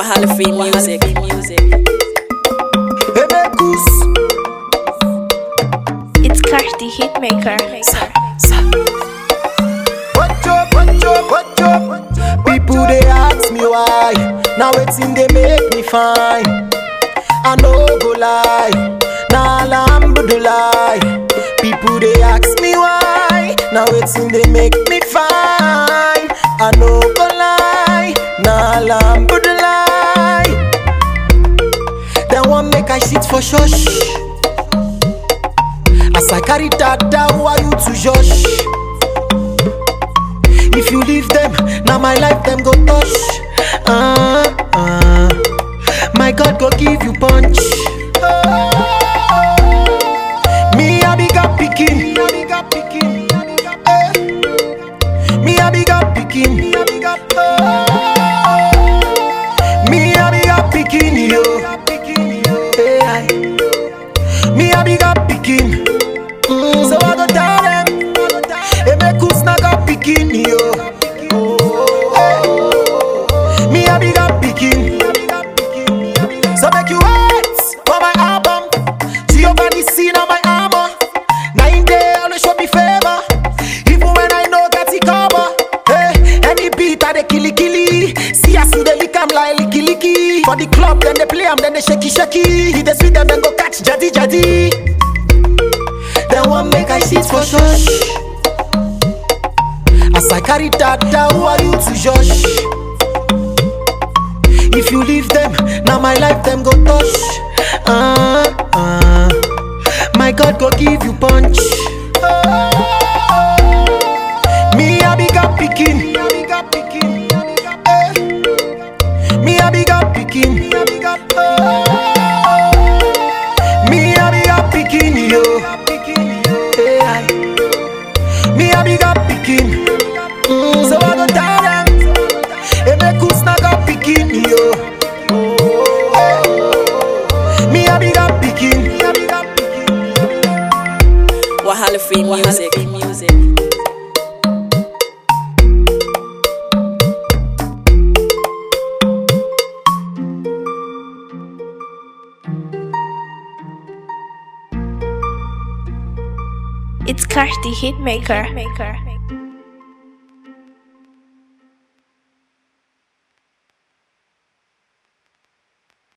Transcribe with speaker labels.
Speaker 1: Wahala Free Music.
Speaker 2: It's Carti Hitmaker.
Speaker 3: People they ask me why. Now it's in they make me fine. I no go lie. Nah alhamdulillah. People they ask me why. Now it's in they make me fine. I no go lie. Nah alhamdulillah. They want make I shit for shush. As I carry that down, why you to josh? If you leave them, now my life them go touch. My God go give you punch. Me a big up picking. Me a big up picking. Me a big up picking yo. Me a big up picking. So I go tell them, hey, make us not go picking yo. Me a big up picking. So make you wait for my album. See your body seen on my armor. 9 day on the show me favor. Even when I know get it cover. Hey, any beat I they killy. See I see the lick I'm like licky. For the club then they play them then they shaky. He they sweet them then go catch jadi. They want make I shit for shush. As I carry that down, who are you to judge? If you leave them, now my life them go touch. My God go give you punch. Me a big up picking. Me a big up picking. Me a big up picking yo. Me a big up picking. So I go tell them, hey, make us not go picking yo. Me a big up picking.
Speaker 1: Wahala Free Music.
Speaker 2: It's Carti Hitmaker.